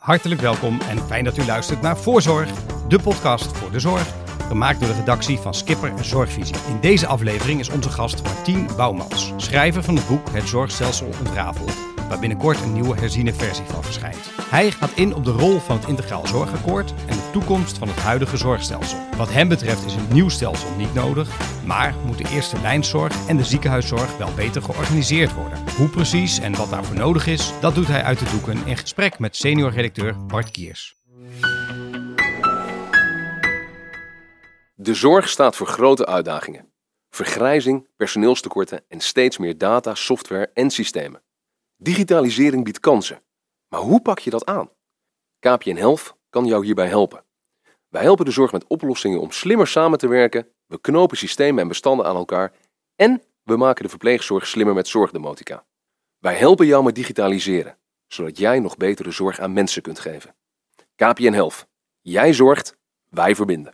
Hartelijk welkom en fijn dat u luistert naar Voorzorg, de podcast voor de zorg, gemaakt door de redactie van Skipper Zorgvisie. In deze aflevering is onze gast Martien Bouwmans, schrijver van het boek Het Zorgstelsel ontrafeld, waar binnenkort een nieuwe herziene versie van verschijnt. Hij gaat in op de rol van het Integraal Zorgakkoord en de toekomst van het huidige zorgstelsel. Wat hem betreft is een nieuw stelsel niet nodig, maar moet de eerste lijnzorg en de ziekenhuiszorg wel beter georganiseerd worden. Hoe precies en wat daarvoor nodig is, dat doet hij uit de doeken in gesprek met senior-redacteur Bart Kiers. De zorg staat voor grote uitdagingen. Vergrijzing, personeelstekorten en steeds meer data, software en systemen. Digitalisering biedt kansen. Maar hoe pak je dat aan? KPN Health kan jou hierbij helpen. Wij helpen de zorg met oplossingen om slimmer samen te werken, we knopen systemen en bestanden aan elkaar en we maken de verpleegzorg slimmer met zorgdemotica. Wij helpen jou met digitaliseren, zodat jij nog betere zorg aan mensen kunt geven. KPN Health. Jij zorgt, wij verbinden.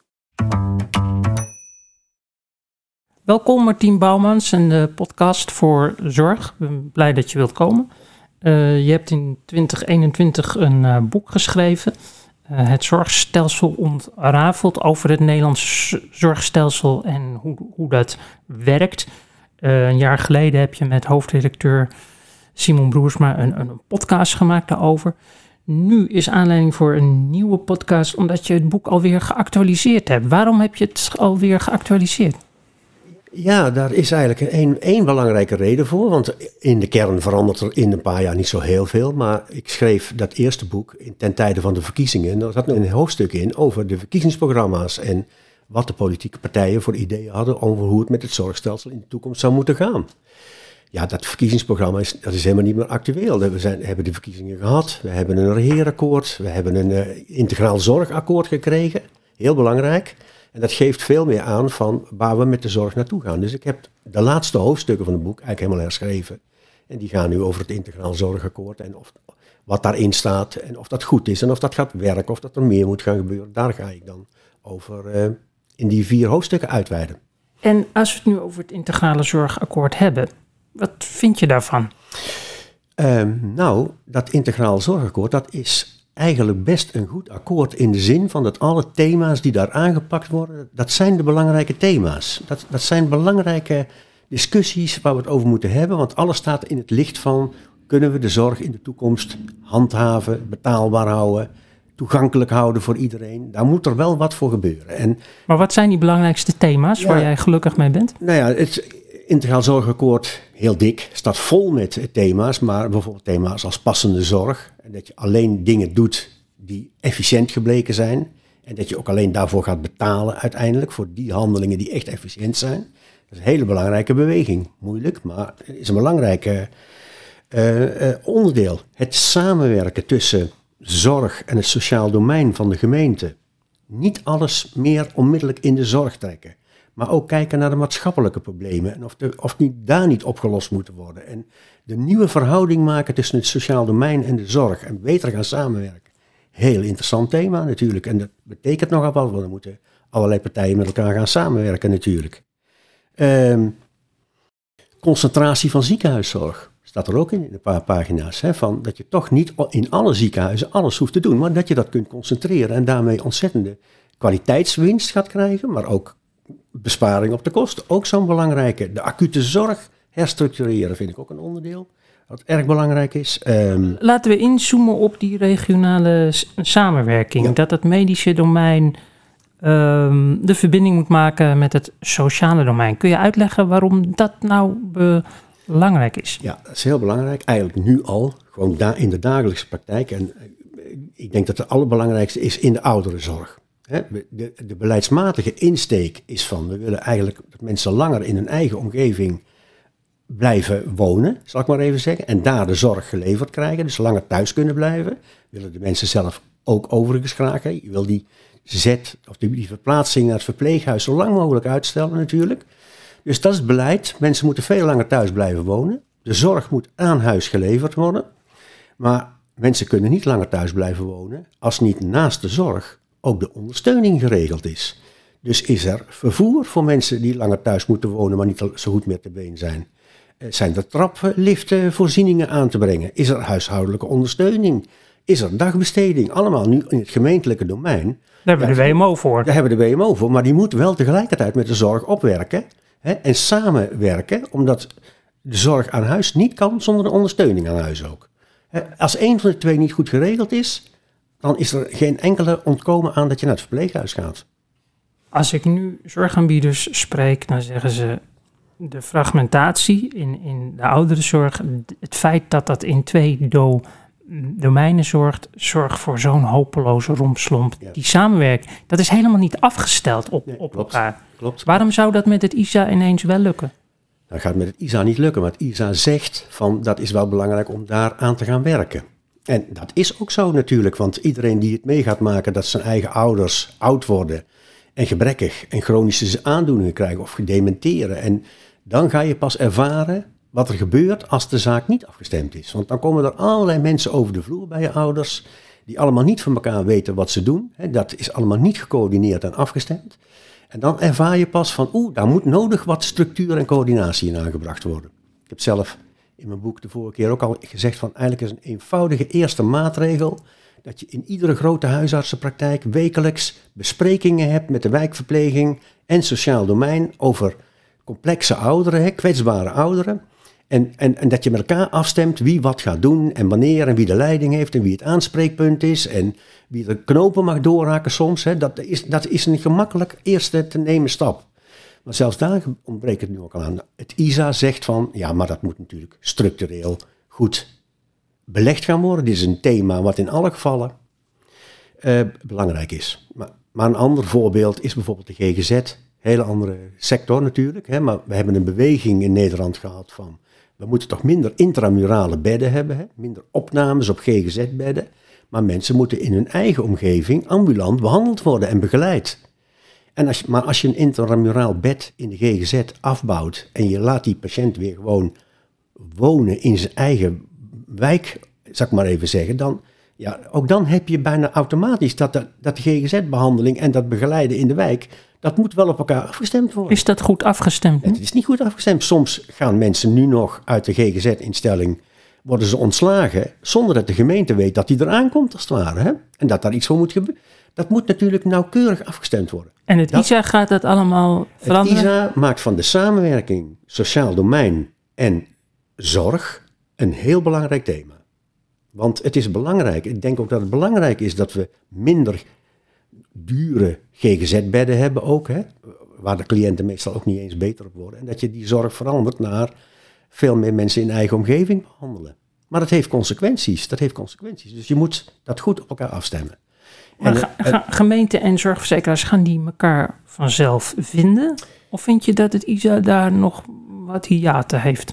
Welkom Martien Bouwmans en de podcast voor zorg. Ik ben blij dat je wilt komen. Je hebt in 2021 een boek geschreven, Het Zorgstelsel ontrafeld, over het Nederlandse zorgstelsel en hoe dat werkt. Een jaar geleden heb je met hoofdredacteur Simon Broersma een podcast gemaakt daarover. Nu is aanleiding voor een nieuwe podcast omdat je het boek alweer geactualiseerd hebt. Waarom heb je het alweer geactualiseerd? Ja, daar is eigenlijk één belangrijke reden voor, want in de kern verandert er in een paar jaar niet zo heel veel. Maar ik schreef dat eerste boek ten tijde van de verkiezingen en daar zat een hoofdstuk in over de verkiezingsprogramma's en wat de politieke partijen voor ideeën hadden over hoe het met het zorgstelsel in de toekomst zou moeten gaan. Ja, dat verkiezingsprogramma is helemaal niet meer actueel. We hebben de verkiezingen gehad, we hebben een regeerakkoord, we hebben een integraal zorgakkoord gekregen, heel belangrijk. En dat geeft veel meer aan van waar we met de zorg naartoe gaan. Dus ik heb de laatste hoofdstukken van het boek eigenlijk helemaal herschreven. En die gaan nu over het integraal zorgakkoord en wat daarin staat en of dat goed is en of dat gaat werken, of dat er meer moet gaan gebeuren. Daar ga ik dan over in die 4 hoofdstukken uitweiden. En als we het nu over het integrale zorgakkoord hebben, wat vind je daarvan? Dat integraal zorgakkoord, dat is eigenlijk best een goed akkoord in de zin van dat alle thema's die daar aangepakt worden, dat zijn de belangrijke thema's. Dat zijn belangrijke discussies waar we het over moeten hebben, want alles staat in het licht van, kunnen we de zorg in de toekomst handhaven, betaalbaar houden, toegankelijk houden voor iedereen. Daar moet er wel wat voor gebeuren. Maar wat zijn die belangrijkste thema's waar jij gelukkig mee bent? Nou ja, het integraal zorgakkoord, heel dik, staat vol met thema's, maar bijvoorbeeld thema's als passende zorg. En dat je alleen dingen doet die efficiënt gebleken zijn. En dat je ook alleen daarvoor gaat betalen uiteindelijk voor die handelingen die echt efficiënt zijn. Dat is een hele belangrijke beweging. Moeilijk, maar het is een belangrijk onderdeel. Het samenwerken tussen zorg en het sociaal domein van de gemeente. Niet alles meer onmiddellijk in de zorg trekken. Maar ook kijken naar de maatschappelijke problemen en of die daar niet opgelost moeten worden. En de nieuwe verhouding maken tussen het sociaal domein en de zorg en beter gaan samenwerken. Heel interessant thema natuurlijk. En dat betekent nogal wat, want er moeten allerlei partijen met elkaar gaan samenwerken natuurlijk. Concentratie van ziekenhuiszorg staat er ook in een paar pagina's. Van dat je toch niet in alle ziekenhuizen alles hoeft te doen, maar dat je dat kunt concentreren en daarmee ontzettende kwaliteitswinst gaat krijgen, maar ook besparing op de kosten, ook zo'n belangrijke. De acute zorg herstructureren vind ik ook een onderdeel wat erg belangrijk is. Laten we inzoomen op die regionale samenwerking. Ja. Dat het medische domein de verbinding moet maken met het sociale domein. Kun je uitleggen waarom dat nou belangrijk is? Ja, dat is heel belangrijk. Eigenlijk nu al, gewoon in de dagelijkse praktijk. En ik denk dat het allerbelangrijkste is in de ouderenzorg. De beleidsmatige insteek is van, we willen eigenlijk dat mensen langer in hun eigen omgeving blijven wonen, zal ik maar even zeggen, en daar de zorg geleverd krijgen, dus langer thuis kunnen blijven. Willen de mensen zelf ook overigens graag. Je wil die die verplaatsing naar het verpleeghuis zo lang mogelijk uitstellen natuurlijk. Dus dat is het beleid. Mensen moeten veel langer thuis blijven wonen. De zorg moet aan huis geleverd worden. Maar mensen kunnen niet langer thuis blijven wonen als niet naast de zorg ook de ondersteuning geregeld is. Dus is er vervoer voor mensen die langer thuis moeten wonen, maar niet zo goed meer te been zijn? Zijn er trapliften, voorzieningen aan te brengen? Is er huishoudelijke ondersteuning? is er dagbesteding, allemaal nu in het gemeentelijke domein. Daar hebben we de WMO voor. Daar hebben we de WMO voor, maar die moet wel tegelijkertijd met de zorg opwerken en samenwerken, omdat de zorg aan huis niet kan zonder de ondersteuning aan huis ook. Als één van de twee niet goed geregeld is, dan is er geen enkele ontkomen aan dat je naar het verpleeghuis gaat. Als ik nu zorgaanbieders spreek, dan zeggen ze de fragmentatie in de ouderenzorg, het feit dat dat in 2 domeinen zorgt voor zo'n hopeloze rompslomp. Ja. Die samenwerking, dat is helemaal niet afgesteld op klopt, elkaar. Klopt. Waarom zou dat met het ISA ineens wel lukken? Dat gaat met het ISA niet lukken, maar het ISA zegt van dat is wel belangrijk om daar aan te gaan werken. En dat is ook zo natuurlijk, want iedereen die het mee gaat maken dat zijn eigen ouders oud worden en gebrekkig en chronische aandoeningen krijgen of gedementeren. En dan ga je pas ervaren wat er gebeurt als de zaak niet afgestemd is. Want dan komen er allerlei mensen over de vloer bij je ouders die allemaal niet van elkaar weten wat ze doen. Dat is allemaal niet gecoördineerd en afgestemd. En dan ervaar je pas van, daar moet nodig wat structuur en coördinatie in aangebracht worden. Ik heb zelf in mijn boek de vorige keer ook al gezegd van, eigenlijk is een eenvoudige eerste maatregel dat je in iedere grote huisartsenpraktijk wekelijks besprekingen hebt met de wijkverpleging en sociaal domein over complexe ouderen, kwetsbare ouderen. En dat je met elkaar afstemt wie wat gaat doen en wanneer en wie de leiding heeft en wie het aanspreekpunt is en wie de knopen mag doorhaken soms. Dat is een gemakkelijk eerste te nemen stap. Maar zelfs daar ontbreekt het nu ook al aan. Het ISA zegt van, ja, maar dat moet natuurlijk structureel goed belegd gaan worden. Dit is een thema wat in alle gevallen belangrijk is. Maar een ander voorbeeld is bijvoorbeeld de GGZ. Hele andere sector natuurlijk. Maar we hebben een beweging in Nederland gehad van, we moeten toch minder intramurale bedden hebben. Minder opnames op GGZ-bedden. Maar mensen moeten in hun eigen omgeving ambulant behandeld worden en begeleid. Maar als je een intramuraal bed in de GGZ afbouwt en je laat die patiënt weer gewoon wonen in zijn eigen wijk, zal ik maar even zeggen, dan, ja, ook dan heb je bijna automatisch dat de GGZ-behandeling en dat begeleiden in de wijk, dat moet wel op elkaar afgestemd worden. Is dat goed afgestemd? Het is niet goed afgestemd. Soms gaan mensen nu nog uit de GGZ-instelling, worden ze ontslagen, zonder dat de gemeente weet dat die eraan komt als het ware. En dat daar iets voor moet gebeuren. Dat moet natuurlijk nauwkeurig afgestemd worden. En het ISA gaat dat allemaal veranderen? Het ISA maakt van de samenwerking sociaal domein en zorg een heel belangrijk thema. Want het is belangrijk, ik denk ook dat het belangrijk is dat we minder dure GGZ-bedden hebben ook, waar de cliënten meestal ook niet eens beter op worden. En dat je die zorg verandert naar veel meer mensen in eigen omgeving behandelen. Maar dat heeft consequenties. Dus je moet dat goed op elkaar afstemmen. Gemeenten en zorgverzekeraars, gaan die elkaar vanzelf vinden? Of vind je dat het ISA daar nog wat hiaten heeft?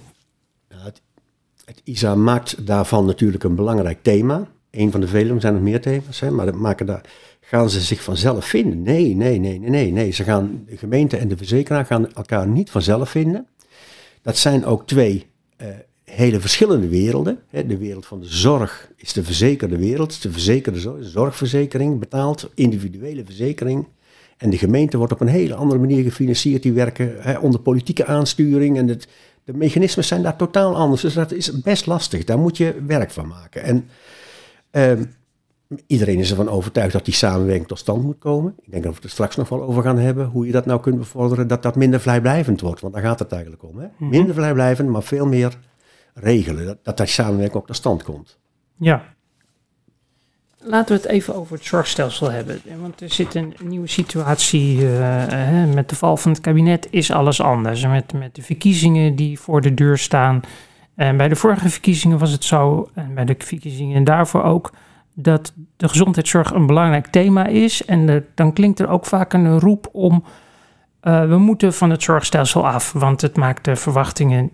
Het ISA maakt daarvan natuurlijk een belangrijk thema. Eén van de vele, er zijn nog meer thema's, maar gaan ze zich vanzelf vinden? Nee. De gemeente en de verzekeraar gaan elkaar niet vanzelf vinden. Dat zijn ook twee hele verschillende werelden. De wereld van de zorg is de verzekerde wereld. De verzekerde zorgverzekering betaalt, individuele verzekering. En de gemeente wordt op een hele andere manier gefinancierd. Die werken onder politieke aansturing. En de mechanismen zijn daar totaal anders. Dus dat is best lastig. Daar moet je werk van maken. En iedereen is ervan overtuigd dat die samenwerking tot stand moet komen. Ik denk dat we het er straks nog wel over gaan hebben. Hoe je dat nou kunt bevorderen, dat minder vrijblijvend wordt. Want daar gaat het eigenlijk om. Minder vrijblijvend, maar veel meer regelen. Dat die samenwerking ook tot stand komt. Ja. Laten we het even over het zorgstelsel hebben. Want er zit een nieuwe situatie. Met de val van het kabinet is alles anders. Met de verkiezingen die voor de deur staan. En bij de vorige verkiezingen was het zo. En bij de verkiezingen daarvoor ook. Dat de gezondheidszorg een belangrijk thema is. En dan klinkt er ook vaak een roep om, we moeten van het zorgstelsel af, want het maakt de verwachtingen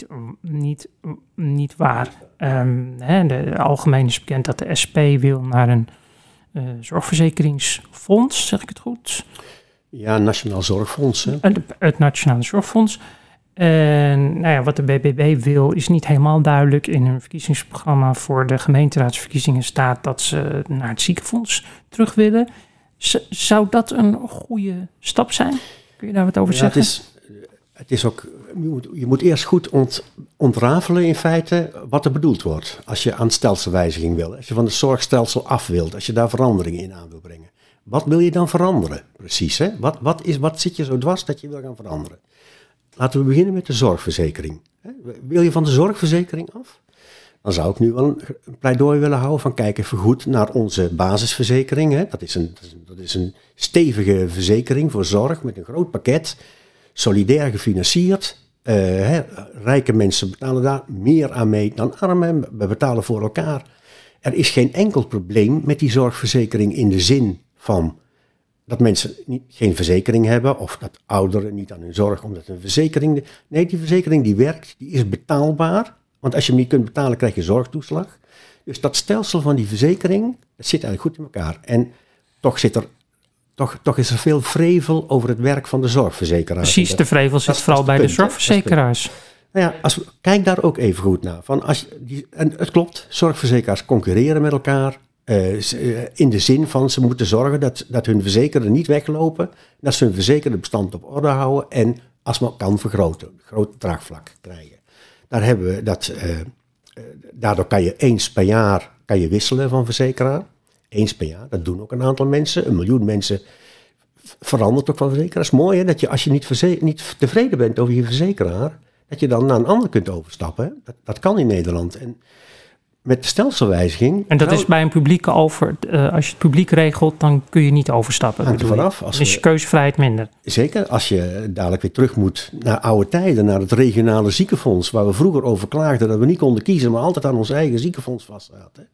niet waar. De algemeen is bekend dat de SP wil naar een zorgverzekeringsfonds, zeg ik het goed? Ja, Nationaal Zorgfonds. Het Nationale Zorgfonds. En wat de BBB wil is niet helemaal duidelijk. In hun verkiezingsprogramma voor de gemeenteraadsverkiezingen staat dat ze naar het ziekenfonds terug willen. Zou dat een goede stap zijn? Kun je daar wat over zeggen? het is ook, je moet eerst goed ontrafelen in feite wat er bedoeld wordt. Als je aan stelselwijziging wil, als je van het zorgstelsel af wilt, als je daar veranderingen in aan wil brengen. Wat wil je dan veranderen? Precies, hè? Wat zit je zo dwars dat je wil gaan veranderen? Laten we beginnen met de zorgverzekering. Wil je van de zorgverzekering af? Dan zou ik nu wel een pleidooi willen houden van kijk even goed naar onze basisverzekering. Hè? Dat is een stevige verzekering voor zorg met een groot pakket, solidair gefinancierd. Rijke mensen betalen daar meer aan mee dan armen. We betalen voor elkaar. Er is geen enkel probleem met die zorgverzekering in de zin van dat mensen geen verzekering hebben of dat ouderen niet aan hun zorg omdat een verzekering... Nee, die verzekering die werkt, die is betaalbaar. Want als je hem niet kunt betalen, krijg je zorgtoeslag. Dus dat stelsel van die verzekering, dat zit eigenlijk goed in elkaar. En toch is er veel vrevel over het werk van de zorgverzekeraars. Precies, de vrevel zit vooral bij de zorgverzekeraars. Nou ja, kijk daar ook even goed naar. En het klopt, zorgverzekeraars concurreren met elkaar. In de zin van ze moeten zorgen dat hun verzekerden niet weglopen. Dat ze hun verzekerde bestand op orde houden. En als men kan vergroten, groot draagvlak krijgen. Daar hebben we daardoor kan je eens per jaar wisselen van verzekeraar. Eens per jaar, dat doen ook een aantal mensen. 1 miljoen mensen verandert ook van verzekeraar. Dat is mooi hè, dat je als je niet tevreden bent over je verzekeraar, dat je dan naar een ander kunt overstappen. Dat kan in Nederland. En met de stelselwijziging... En dat is bij een publieke als je het publiek regelt, dan kun je niet overstappen. Hangt er vanaf. Dan is je keuzevrijheid minder. Zeker, als je dadelijk weer terug moet naar oude tijden, naar het regionale ziekenfonds, waar we vroeger over klaagden dat we niet konden kiezen, maar altijd aan ons eigen ziekenfonds vastzaten.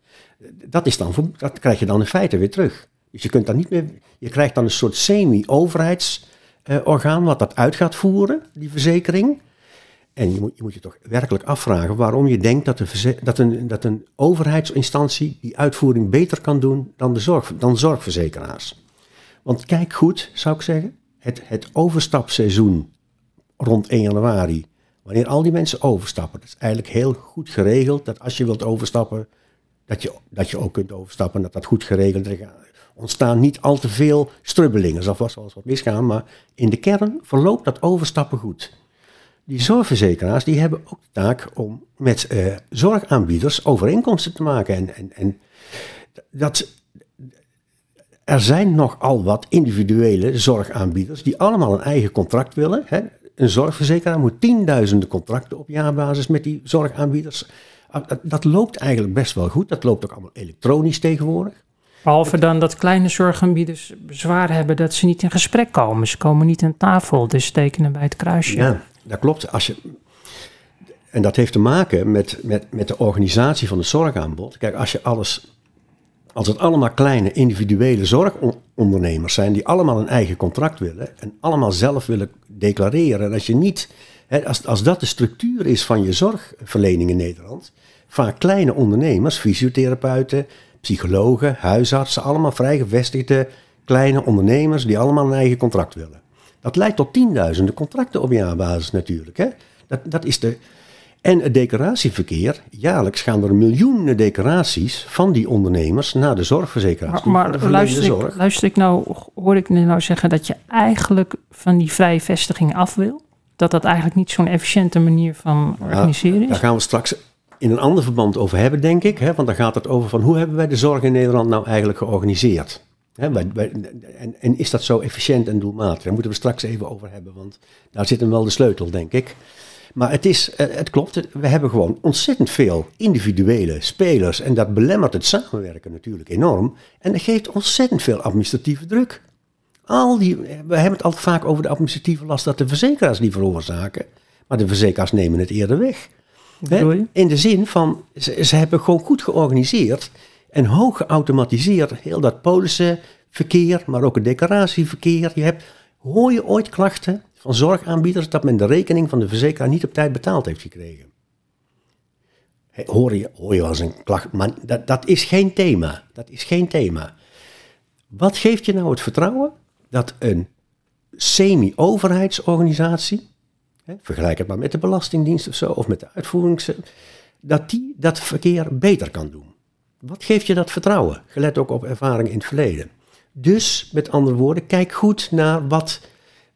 Dat krijg je dan in feite weer terug. Dus je kunt dan niet meer... Je krijgt dan een soort semi-overheidsorgaan wat dat uit gaat voeren, die verzekering. En je moet je toch werkelijk afvragen waarom je denkt dat een overheidsinstantie die uitvoering beter kan doen dan zorgverzekeraars. Want kijk goed, zou ik zeggen, het overstapseizoen rond 1 januari, wanneer al die mensen overstappen, dat is eigenlijk heel goed geregeld, dat als je wilt overstappen, dat je ook kunt overstappen, dat goed geregeld is. Ontstaan niet al te veel strubbelingen, er zal vast wel eens wat misgaan, maar in de kern verloopt dat overstappen goed. Die zorgverzekeraars die hebben ook de taak om met zorgaanbieders overeenkomsten te maken. Er zijn nogal wat individuele zorgaanbieders die allemaal een eigen contract willen. Hè. Een zorgverzekeraar moet 10.000 contracten op jaarbasis met die zorgaanbieders. Dat loopt eigenlijk best wel goed. Dat loopt ook allemaal elektronisch tegenwoordig. Behalve dan dat kleine zorgaanbieders bezwaar hebben dat ze niet in gesprek komen. Ze komen niet aan tafel, dus tekenen bij het kruisje. Ja, dat klopt. En dat heeft te maken met de organisatie van het zorgaanbod. Kijk, als het allemaal kleine individuele zorgondernemers zijn die allemaal een eigen contract willen en allemaal zelf willen declareren. En als je niet, als dat de structuur is van je zorgverlening in Nederland, vaak kleine ondernemers, fysiotherapeuten, psychologen, huisartsen, allemaal vrijgevestigde kleine ondernemers die allemaal een eigen contract willen. Dat leidt tot 10.000 contracten op jaarbasis natuurlijk. Hè? Dat is En het declaratieverkeer, jaarlijks gaan er miljoenen declaraties van die ondernemers naar de zorgverzekeraars. Maar hoor ik nou zeggen dat je eigenlijk van die vrije vestiging af wil? Dat eigenlijk niet zo'n efficiënte manier van organiseren is? Daar gaan we straks in een ander verband over hebben, denk ik. Hè? Want dan gaat het over van hoe hebben wij de zorg in Nederland nou eigenlijk georganiseerd? En is dat zo efficiënt en doelmatig? Daar moeten we straks even over hebben, want daar zit hem wel de sleutel, denk ik. Maar het klopt, we hebben gewoon ontzettend veel individuele spelers en dat belemmert het samenwerken natuurlijk enorm. En dat geeft ontzettend veel administratieve druk. We hebben het altijd vaak over de administratieve last dat de verzekeraars die veroorzaken, maar de verzekeraars nemen het eerder weg. In de zin van, ze hebben gewoon goed georganiseerd en hoog geautomatiseerd heel dat polissenverkeer, maar ook het declaratieverkeer. Hoor je ooit klachten van zorgaanbieders dat men de rekening van de verzekeraar niet op tijd betaald heeft gekregen? Hoor je wel eens een klacht, maar dat is geen thema. Dat is geen thema. Wat geeft je nou het vertrouwen dat een semi-overheidsorganisatie, vergelijk het maar met de Belastingdienst of zo, of met de dat die dat verkeer beter kan doen? Wat geeft je dat vertrouwen? Gelet ook op ervaring in het verleden. Dus, met andere woorden, kijk goed naar wat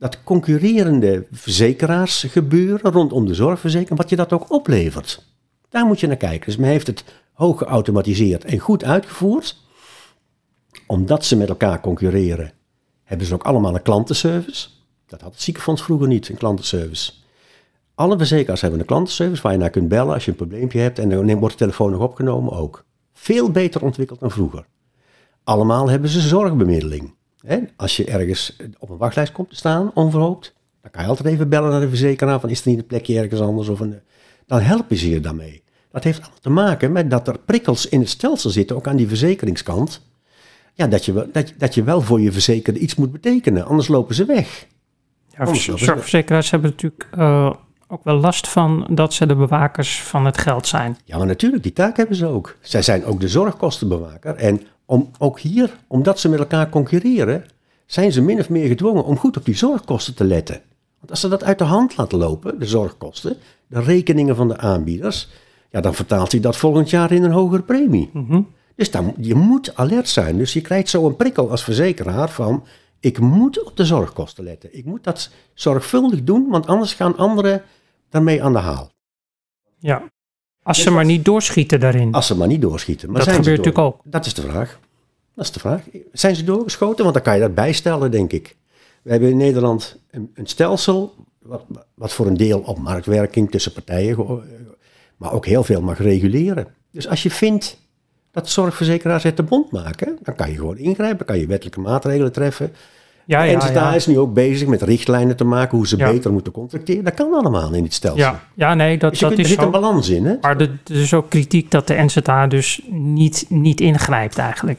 dat concurrerende verzekeraarsgebeuren rondom de zorgverzekering, wat je dat ook oplevert. Daar moet je naar kijken. Dus men heeft het hoog geautomatiseerd en goed uitgevoerd. Omdat ze met elkaar concurreren, hebben ze ook allemaal een klantenservice. Dat had het ziekenfonds vroeger niet, een klantenservice. Alle verzekeraars hebben een klantenservice waar je naar kunt bellen als je een probleempje hebt. En dan wordt de telefoon nog opgenomen ook. Veel beter ontwikkeld dan vroeger. Allemaal hebben ze zorgbemiddeling. Als je ergens op een wachtlijst komt te staan, onverhoopt, dan kan je altijd even bellen naar de verzekeraar van is er niet een plekje ergens anders. Dan helpen ze je daarmee. Dat heeft allemaal te maken met dat er prikkels in het stelsel zitten, ook aan die verzekeringskant. Ja, dat je wel voor je verzekerde iets moet betekenen, anders lopen ze weg. Ja, zorgverzekeraars hebben natuurlijk ook wel last van dat ze de bewakers van het geld zijn. Ja, maar natuurlijk, die taak hebben ze ook. Zij zijn ook de zorgkostenbewaker. En omdat ze met elkaar concurreren, zijn ze min of meer gedwongen om goed op die zorgkosten te letten. Want als ze dat uit de hand laten lopen, de zorgkosten, de rekeningen van de aanbieders, ja, dan vertaalt zich dat volgend jaar in een hogere premie. Mm-hmm. Dus je moet alert zijn. Dus je krijgt zo een prikkel als verzekeraar van, ik moet op de zorgkosten letten. Ik moet dat zorgvuldig doen, want anders gaan anderen daarmee aan de haal. Ja, als ze maar niet doorschieten daarin. Als ze maar niet doorschieten. Maar dat gebeurt natuurlijk ook. Dat is de vraag. Zijn ze doorgeschoten? Want dan kan je dat bijstellen, denk ik. We hebben in Nederland een stelsel, wat voor een deel op marktwerking tussen partijen, maar ook heel veel mag reguleren. Dus als je vindt dat zorgverzekeraars het te bond maken, dan kan je gewoon ingrijpen, kan je wettelijke maatregelen treffen. En NZA is nu ook bezig met richtlijnen te maken hoe ze beter moeten contracteren. Dat kan allemaal in dit stelsel. Dus er zit een balans in. Hè? Maar er is ook kritiek dat de NZA dus niet ingrijpt eigenlijk.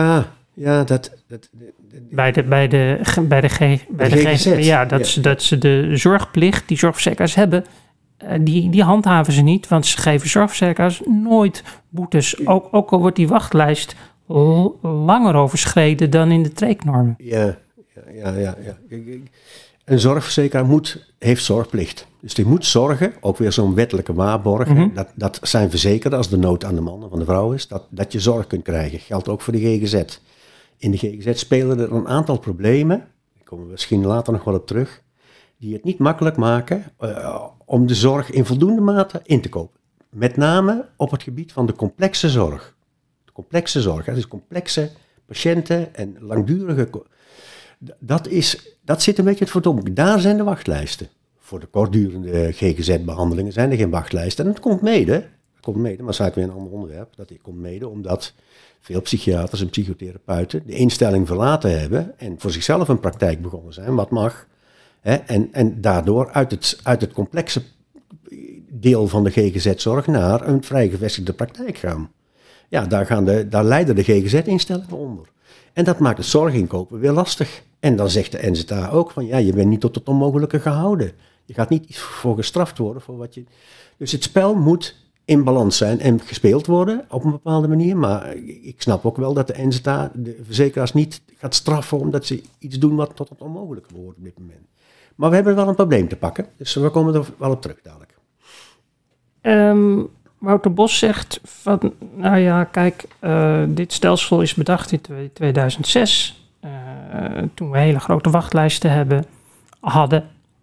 Bij de GGZ. Ja, dat ze de zorgplicht die zorgverzekeraars hebben, die handhaven ze niet. Want ze geven zorgverzekeraars nooit boetes. Ook al wordt die wachtlijst langer overschreden dan in de treeknormen. Ja. Een zorgverzekeraar heeft zorgplicht. Dus die moet zorgen, ook weer zo'n wettelijke waarborg, dat zijn verzekerden, als de nood aan de man of aan de vrouw is, dat je zorg kunt krijgen. Geldt ook voor de GGZ. In de GGZ spelen er een aantal problemen, daar komen we misschien later nog wel op terug, die het niet makkelijk maken om de zorg in voldoende mate in te kopen. Met name op het gebied van de complexe zorg. De complexe zorg, dus complexe patiënten en langdurige. Dat zit een beetje het verdomd. Daar zijn de wachtlijsten. Voor de kortdurende GGZ-behandelingen zijn er geen wachtlijsten. En dat komt mede, maar dat is eigenlijk weer een ander onderwerp. Dat komt mede omdat veel psychiaters en psychotherapeuten de instelling verlaten hebben en voor zichzelf een praktijk begonnen zijn, wat mag. En daardoor uit het complexe deel van de GGZ-zorg naar een vrij gevestigde praktijk gaan. Ja, daar leiden de GGZ-instellingen onder. En dat maakt het zorginkopen weer lastig. En dan zegt de NZA ook van, je bent niet tot het onmogelijke gehouden. Je gaat niet voor gestraft worden voor wat je. Dus het spel moet in balans zijn en gespeeld worden op een bepaalde manier. Maar ik snap ook wel dat de NZA de verzekeraars niet gaat straffen omdat ze iets doen wat tot het onmogelijke wordt op dit moment. Maar we hebben wel een probleem te pakken, dus we komen er wel op terug dadelijk. Wouter Bos zegt van, dit stelsel is bedacht in 2006, toen we hele grote wachtlijsten hadden.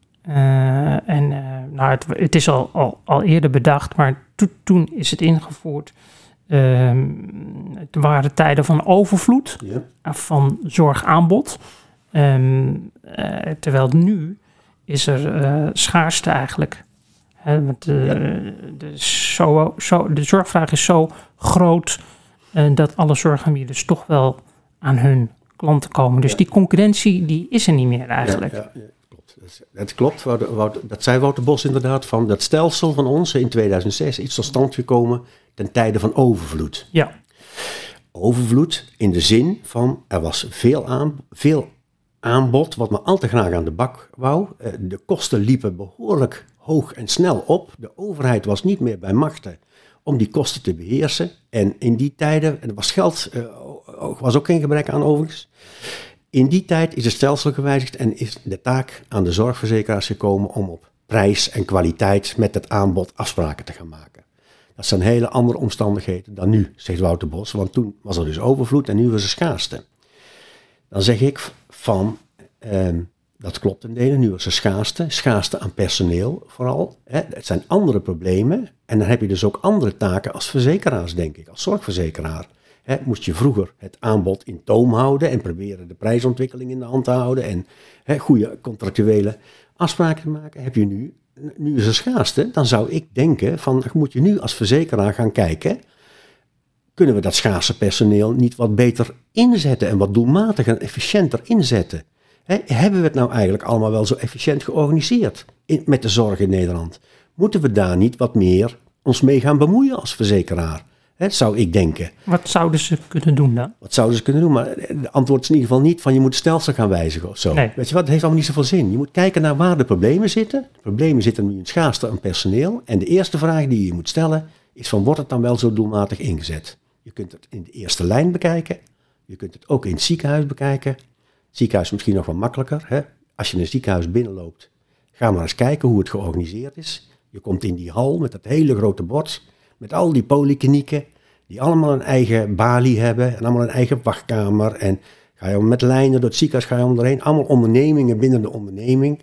Het is al eerder bedacht, maar toen is het ingevoerd. Het waren tijden van overvloed, van zorgaanbod. Terwijl nu is er schaarste eigenlijk. Want de zorgvraag is zo groot dat alle zorgaanbieders toch wel aan hun klanten komen. Dus die concurrentie die is er niet meer eigenlijk. Ja, klopt. Het klopt, dat zei Wouter Bos inderdaad, van dat stelsel van ons in 2006 is tot stand gekomen ten tijde van overvloed. Ja. Overvloed in de zin van er was veel aanbod wat men al te graag aan de bak wou. De kosten liepen behoorlijk hoog en snel op. De overheid was niet meer bij machten om die kosten te beheersen. En in die tijden, en er was geld, was ook geen gebrek aan overigens. In die tijd is het stelsel gewijzigd en is de taak aan de zorgverzekeraars gekomen om op prijs en kwaliteit met het aanbod afspraken te gaan maken. Dat zijn hele andere omstandigheden dan nu, zegt Wouter Bos, want toen was er dus overvloed en nu was er schaarste. Dan zeg ik van, Dat klopt in delen. Nu is er schaarste aan personeel vooral. Het zijn andere problemen en dan heb je dus ook andere taken als verzekeraars, denk ik, als zorgverzekeraar. Moest je vroeger het aanbod in toom houden en proberen de prijsontwikkeling in de hand te houden en goede contractuele afspraken te maken, heb je nu is er schaarste, dan zou ik denken van, moet je nu als verzekeraar gaan kijken, kunnen we dat schaarse personeel niet wat beter inzetten en wat doelmatiger en efficiënter inzetten? Hebben we het nou eigenlijk allemaal wel zo efficiënt georganiseerd met de zorg in Nederland? Moeten we daar niet wat meer ons mee gaan bemoeien als verzekeraar? Zou ik denken. Wat zouden ze kunnen doen dan? Wat zouden ze kunnen doen? Maar de antwoord is in ieder geval niet van je moet het stelsel gaan wijzigen of zo. Nee. Weet je wat, het heeft allemaal niet zoveel zin. Je moet kijken naar waar de problemen zitten. De problemen zitten nu in schaarste aan personeel. En de eerste vraag die je moet stellen is van, wordt het dan wel zo doelmatig ingezet? Je kunt het in de eerste lijn bekijken. Je kunt het ook in het ziekenhuis bekijken. Het ziekenhuis is misschien nog wel makkelijker. Hè? Als je in een ziekenhuis binnenloopt, ga maar eens kijken hoe het georganiseerd is. Je komt in die hal met dat hele grote bord, met al die polyklinieken, die allemaal een eigen balie hebben en allemaal een eigen wachtkamer. En ga je met lijnen door het ziekenhuis, ga je onderheen. Allemaal ondernemingen binnen de onderneming.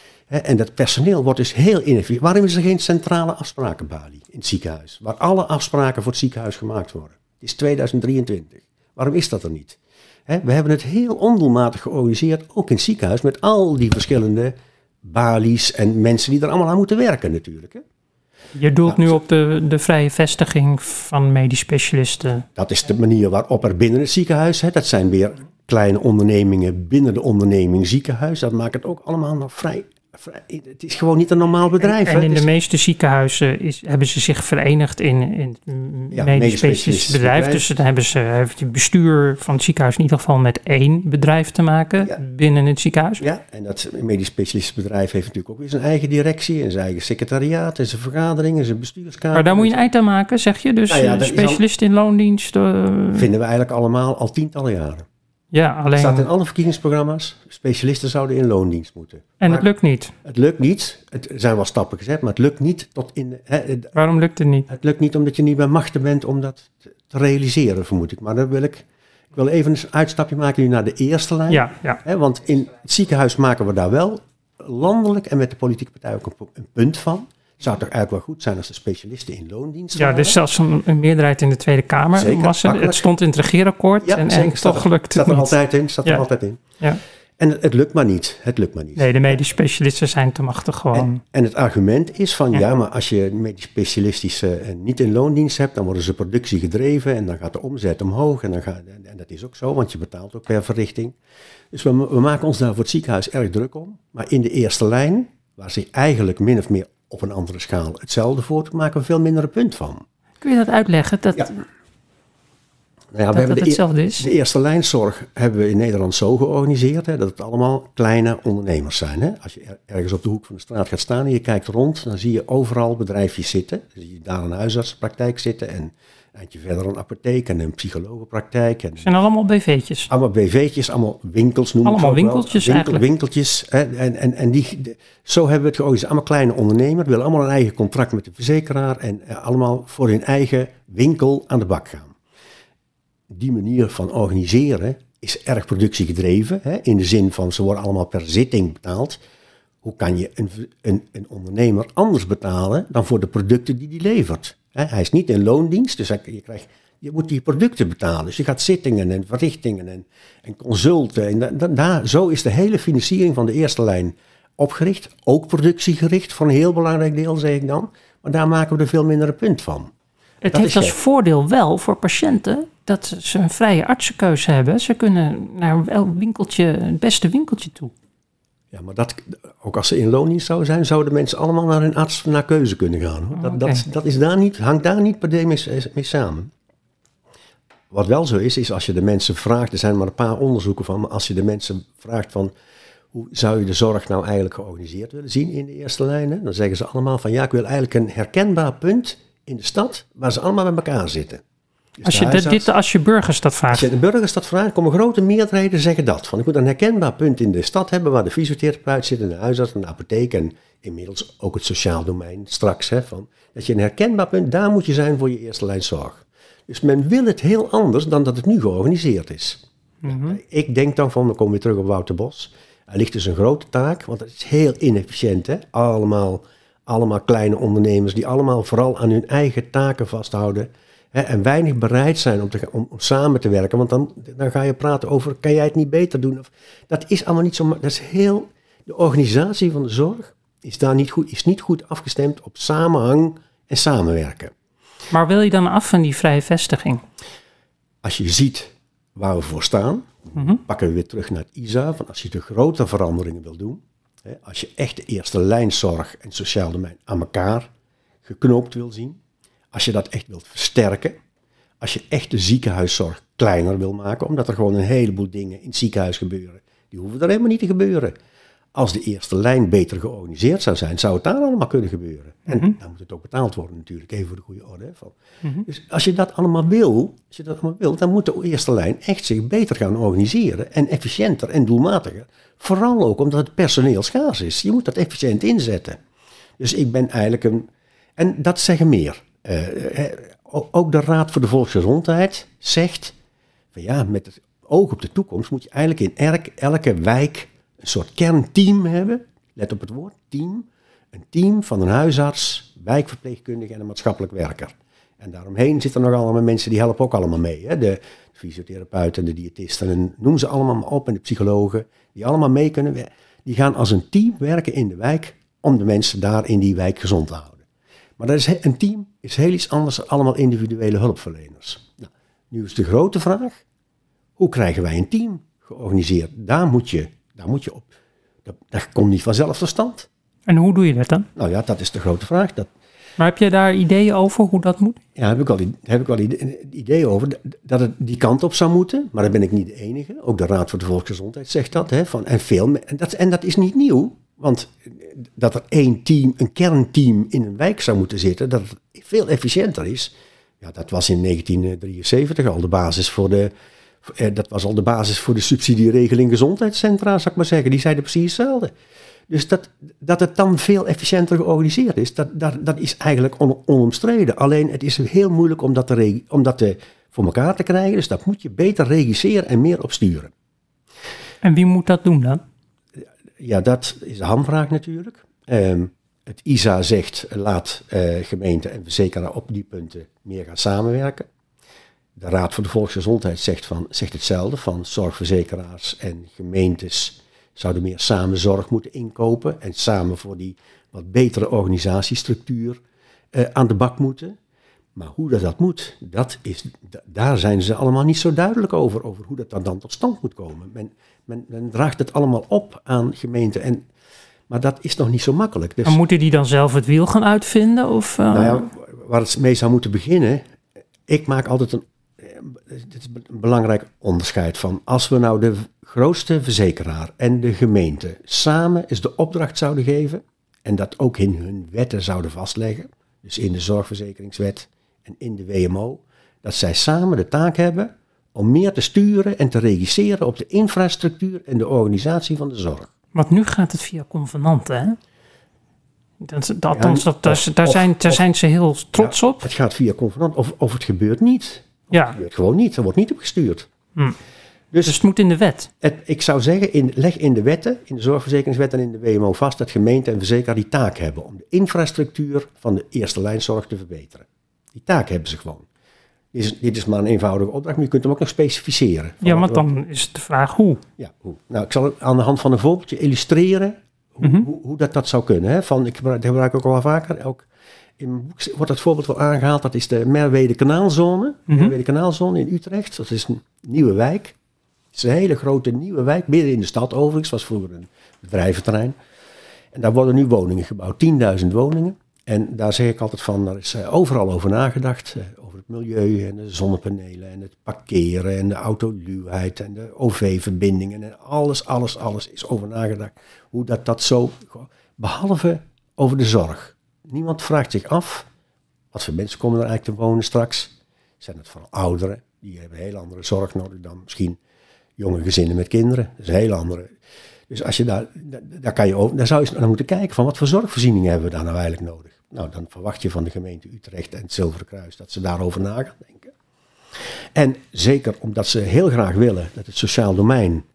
En dat personeel wordt dus heel inefficiënt. Waarom is er geen centrale afsprakenbalie in het ziekenhuis? Waar alle afspraken voor het ziekenhuis gemaakt worden. Het is 2023. Waarom is dat er niet? We hebben het heel ondoelmatig georganiseerd, ook in het ziekenhuis, met al die verschillende balies en mensen die er allemaal aan moeten werken natuurlijk. Hè? Je doelt nu op de vrije vestiging van medisch specialisten. Dat is de manier waarop er binnen het ziekenhuis, dat zijn weer kleine ondernemingen binnen de onderneming ziekenhuis, dat maakt het ook allemaal nog vrij. Het is gewoon niet een normaal bedrijf. En in de meeste ziekenhuizen hebben ze zich verenigd in het medisch specialistisch bedrijf. Dus dan heeft het bestuur van het ziekenhuis in ieder geval met één bedrijf te maken binnen het ziekenhuis. Ja, en dat medisch specialistisch bedrijf heeft natuurlijk ook weer zijn eigen directie en zijn eigen secretariaat en zijn vergaderingen en zijn bestuurskamer. Maar daar moet je een eind aan maken, zeg je? Dus specialist in loondienst? Vinden we eigenlijk allemaal al tientallen jaren. Ja, alleen... Het staat in alle verkiezingsprogramma's. Specialisten zouden in loondienst moeten. En het lukt niet? Het lukt niet. Er zijn wel stappen gezet, maar het lukt niet tot in... Waarom lukt het niet? Het lukt niet omdat je niet bij machten bent om dat te realiseren, vermoed ik. Maar dan wil ik wil even een uitstapje maken nu naar de eerste lijn. Ja. Want in het ziekenhuis maken we daar wel landelijk en met de politieke partij ook een punt van. Het zou toch eigenlijk wel goed zijn als de specialisten in loondienst waren. Ja, er is zelfs een meerderheid in de Tweede Kamer. Zeker, het stond in het regeerakkoord en toch lukt het niet. Staat er altijd in. Ja. En het lukt maar niet. Nee, de medisch specialisten zijn te machtig gewoon. En het argument is van, maar als je medisch specialistische niet in loondienst hebt, dan worden ze productie gedreven en dan gaat de omzet omhoog. En dat is ook zo, want je betaalt ook per verrichting. Dus we maken ons daar voor het ziekenhuis erg druk om. Maar in de eerste lijn, waar zich eigenlijk min of meer op een andere schaal hetzelfde voordoet, maken we veel minder een punt van. Kun je dat uitleggen? We hebben hetzelfde is? De eerste lijnzorg hebben we in Nederland zo georganiseerd dat het allemaal kleine ondernemers zijn. Hè? Als je ergens op de hoek van de straat gaat staan en je kijkt rond, dan zie je overal bedrijfjes zitten. Dan zie je daar een huisartsenpraktijk zitten en een eindje verder een apotheek en een psychologenpraktijk. Het zijn allemaal BV'tjes? Allemaal BV'tjes, allemaal winkels noemen we het. Allemaal winkeltjes eigenlijk? Winkeltjes. Zo hebben we het georganiseerd. Allemaal kleine ondernemers, willen allemaal een eigen contract met de verzekeraar en allemaal voor hun eigen winkel aan de bak gaan. Die manier van organiseren is erg productiegedreven. In de zin van ze worden allemaal per zitting betaald. Hoe kan je een ondernemer anders betalen dan voor de producten die hij levert? Hij is niet in loondienst, dus je moet die producten betalen. Dus je gaat zittingen en verrichtingen en consulten. En zo is de hele financiering van de eerste lijn opgericht. Ook productiegericht voor een heel belangrijk deel, zeg ik dan. Maar daar maken we er veel minder een punt van. Het heeft als voordeel wel voor patiënten dat ze een vrije artsenkeuze hebben. Ze kunnen naar welk winkeltje, het beste winkeltje toe. Ja, maar ook als ze in loondienst zouden zijn, zouden mensen allemaal naar hun arts naar keuze kunnen gaan. Hoor. Dat is hangt daar niet per se mee samen. Wat wel zo is als je de mensen vraagt, er zijn maar een paar onderzoeken van, maar als je de mensen vraagt van, hoe zou je de zorg nou eigenlijk georganiseerd willen zien in de eerste lijn? Hè? Dan zeggen ze allemaal van, ik wil eigenlijk een herkenbaar punt in de stad waar ze allemaal bij elkaar zitten. Dus als je burgers dat vraagt. Als je de burgers dat vraagt, komen grote meerderheden zeggen dat. Van, ik moet een herkenbaar punt in de stad hebben waar de fysiotherapeut zit, en de huisarts, en de apotheek en inmiddels ook het sociaal domein straks. Dat je een herkenbaar punt, daar moet je zijn voor je eerste lijn zorg. Dus men wil het heel anders dan dat het nu georganiseerd is. Mm-hmm. Ik denk dan van, we komen weer terug op Wouter Bos. Er ligt dus een grote taak, want het is heel inefficiënt. Hè? Allemaal kleine ondernemers die allemaal vooral aan hun eigen taken vasthouden. Hè? En weinig bereid zijn om samen te werken. Want dan ga je praten over, kan jij het niet beter doen? Dat is allemaal niet zo. Dat is de organisatie van de zorg is niet goed afgestemd op samenhang en samenwerken. Maar wil je dan af van die vrije vestiging? Als je ziet waar we voor staan, pakken we weer terug naar het ISA. Van als je de grote veranderingen wil doen, hè, als je echt de eerste lijn zorg en sociaal domein aan elkaar geknoopt wil zien, als je dat echt wilt versterken, als je echt de ziekenhuiszorg kleiner wil maken, omdat er gewoon een heleboel dingen in het ziekenhuis gebeuren, die hoeven er helemaal niet te gebeuren. Als de eerste lijn beter georganiseerd zou zijn, zou het daar allemaal kunnen gebeuren. En dan moet het ook betaald worden natuurlijk, even voor de goede orde. Dus als je dat allemaal wil, dan moet de eerste lijn echt zich beter gaan organiseren. En efficiënter en doelmatiger. Vooral ook omdat het personeel schaars is. Je moet dat efficiënt inzetten. Dus ik ben eigenlijk en dat zeggen meer. Ook de Raad voor de Volksgezondheid zegt, van ja, met het oog op de toekomst moet je eigenlijk in elke wijk een soort kernteam hebben, let op het woord, team. Een team van een huisarts, wijkverpleegkundige en een maatschappelijk werker. En daaromheen zitten nog allemaal mensen die helpen ook allemaal mee. Hè? De fysiotherapeuten en de diëtisten en noem ze allemaal maar op. En de psychologen, die allemaal mee kunnen werken. Die gaan als een team werken in de wijk om de mensen daar in die wijk gezond te houden. Maar een team is heel iets anders dan allemaal individuele hulpverleners. Nou, nu is de grote vraag, hoe krijgen wij een team georganiseerd? Daar moet je op. Dat komt niet vanzelf tot stand. En hoe doe je dat dan? Nou ja, dat is de grote vraag. Maar heb je daar ideeën over hoe dat moet? Ja, heb ik wel ideeën over dat het die kant op zou moeten. Maar dan ben ik niet de enige. Ook de Raad voor de Volksgezondheid zegt dat. Hè, en dat is niet nieuw. Want dat er een kernteam in een wijk zou moeten zitten, dat het veel efficiënter is. Ja, dat was in 1973 al de basis voor de subsidieregeling gezondheidscentra, zou ik maar zeggen. Die zeiden precies hetzelfde. Dus dat het dan veel efficiënter georganiseerd is, dat is eigenlijk onomstreden. Alleen het is heel moeilijk om dat voor elkaar te krijgen. Dus dat moet je beter regisseren en meer op sturen. En wie moet dat doen dan? Ja, dat is de hamvraag natuurlijk. Het ISA zegt, laat gemeenten en verzekeraars op die punten meer gaan samenwerken. De Raad voor de Volksgezondheid zegt hetzelfde, van zorgverzekeraars en gemeentes zouden meer samen zorg moeten inkopen en samen voor die wat betere organisatiestructuur aan de bak moeten. Maar hoe dat moet, daar zijn ze allemaal niet zo duidelijk over hoe dat dan tot stand moet komen. Men draagt het allemaal op aan gemeenten, maar dat is nog niet zo makkelijk. Dus, maar moeten die dan zelf het wiel gaan uitvinden? Of, Nou ja, waar het mee zou moeten beginnen, ik maak altijd een belangrijk onderscheid van, als we nou de grootste verzekeraar en de gemeente samen eens de opdracht zouden geven en dat ook in hun wetten zouden vastleggen, dus in de zorgverzekeringswet en in de WMO, dat zij samen de taak hebben om meer te sturen en te regisseren op de infrastructuur en de organisatie van de zorg. Want nu gaat het via convenanten, hè? Daar zijn ze heel trots op. Het gaat via convenant, of het gebeurt niet. Het gebeurt gewoon niet, er wordt niet op gestuurd. Dus het moet in de wet? Ik zou zeggen, leg in de wetten, in de zorgverzekeringswet en in de WMO vast, dat gemeenten en verzekeraar die taak hebben om de infrastructuur van de eerste lijnzorg te verbeteren. Die taak hebben ze gewoon. Dit is maar een eenvoudige opdracht, maar je kunt hem ook nog specificeren. Ja, want dan is de vraag hoe. Ja, hoe. Nou, ik zal aan de hand van een voorbeeldje illustreren hoe dat zou kunnen. Hè. Ik gebruik ook al wel vaker. Ook in mijn boek wordt dat voorbeeld wel aangehaald. Dat is de Merwede Kanaalzone. Merwede Kanaalzone in Utrecht. Dat is een nieuwe wijk. Het is een hele grote nieuwe wijk, midden in de stad overigens. Het was vroeger een bedrijventerrein. En daar worden nu woningen gebouwd, 10.000 woningen. En daar zeg ik altijd van, daar is overal over nagedacht. Over het milieu en de zonnepanelen en het parkeren en de autoluwheid en de OV-verbindingen. En alles is over nagedacht. Hoe dat zo, behalve over de zorg. Niemand vraagt zich af, wat voor mensen komen er eigenlijk te wonen straks? Zijn het vooral ouderen? Die hebben heel andere zorg nodig dan misschien jonge gezinnen met kinderen. Dat is een heel andere. Dus als je daar zou je naar moeten kijken van wat voor zorgvoorzieningen hebben we daar nou eigenlijk nodig. Nou, dan verwacht je van de gemeente Utrecht en het Zilveren Kruis dat ze daarover na gaan denken. En zeker omdat ze heel graag willen dat het sociaal domein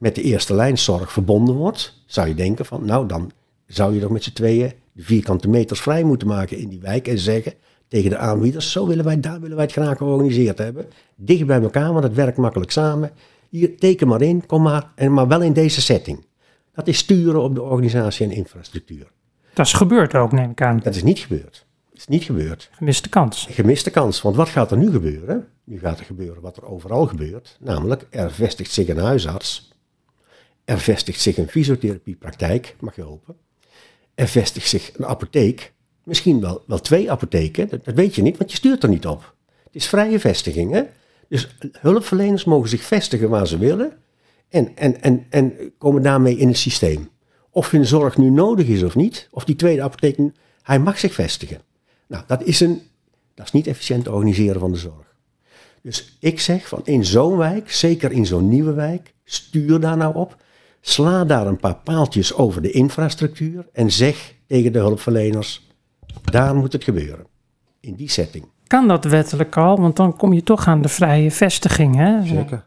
met de eerste lijnszorg verbonden wordt, zou je denken van, nou dan zou je toch met z'n tweeën de vierkante meters vrij moeten maken in die wijk en zeggen tegen de aanbieders, daar willen wij het graag georganiseerd hebben. Dicht bij elkaar, want het werkt makkelijk samen. Hier, teken maar in, kom maar, maar wel in deze setting. Dat is sturen op de organisatie en infrastructuur. Dat is gebeurd ook, neem ik aan. Dat is niet gebeurd. Het is niet gebeurd. Gemiste kans. Gemiste kans, want wat gaat er nu gebeuren? Nu gaat er gebeuren wat er overal gebeurt, namelijk er vestigt zich een huisarts, er vestigt zich een fysiotherapiepraktijk, mag je hopen, er vestigt zich een apotheek, misschien wel 2 apotheken, dat weet je niet, want je stuurt er niet op. Het is vrije vestiging, hè? Dus hulpverleners mogen zich vestigen waar ze willen en komen daarmee in het systeem. Of hun zorg nu nodig is of niet, of die tweede apotheek, hij mag zich vestigen. Nou, dat is niet efficiënt organiseren van de zorg. Dus ik zeg van in zo'n wijk, zeker in zo'n nieuwe wijk, stuur daar nou op. Sla daar een paar paaltjes over de infrastructuur en zeg tegen de hulpverleners, daar moet het gebeuren. In die setting. Kan dat wettelijk al? Want dan kom je toch aan de vrije vestiging, hè? Zeker.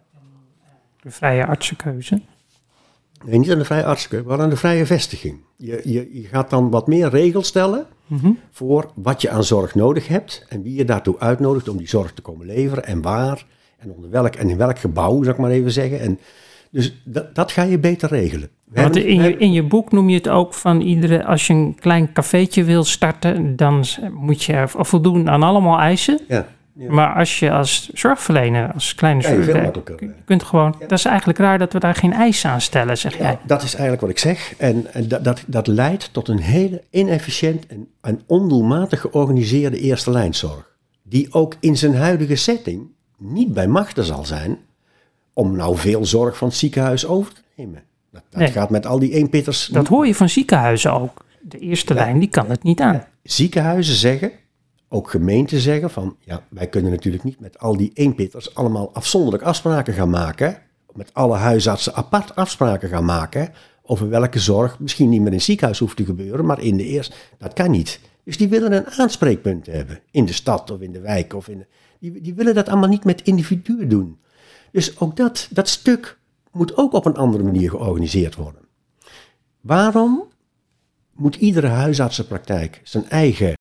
De vrije artsenkeuze. Nee, niet aan de vrije artsenkeuze, maar aan de vrije vestiging. Je gaat dan wat meer regels stellen voor wat je aan zorg nodig hebt en wie je daartoe uitnodigt om die zorg te komen leveren en waar en onder welk en in welk gebouw, zou ik maar even zeggen. En dus dat ga je beter regelen. Want in je boek noem je het ook van als je een klein cafeetje wil starten, dan moet je voldoen aan allemaal eisen. Ja. Maar als je als zorgverlener, als kleine zorgverlener, je kunt gewoon, dat is eigenlijk raar dat we daar geen eisen aan stellen, zeg jij. Dat is eigenlijk wat ik zeg. En dat leidt tot een hele inefficiënt en ondoelmatig georganiseerde eerste lijnzorg. Die ook in zijn huidige setting niet bij machten zal zijn om nou veel zorg van het ziekenhuis over te nemen. Dat gaat met al die eenpitters. Dat hoor je van ziekenhuizen ook. De eerste lijn, die kan het niet aan. Ziekenhuizen zeggen, ook gemeenten zeggen van, wij kunnen natuurlijk niet met al die eenpitters allemaal afzonderlijk afspraken gaan maken, met alle huisartsen apart afspraken gaan maken over welke zorg misschien niet meer in het ziekenhuis hoeft te gebeuren, maar in de eerste, dat kan niet. Dus die willen een aanspreekpunt hebben in de stad of in de wijk. Die willen dat allemaal niet met individuen doen. Dus ook dat stuk moet ook op een andere manier georganiseerd worden. Waarom moet iedere huisartsenpraktijk zijn eigen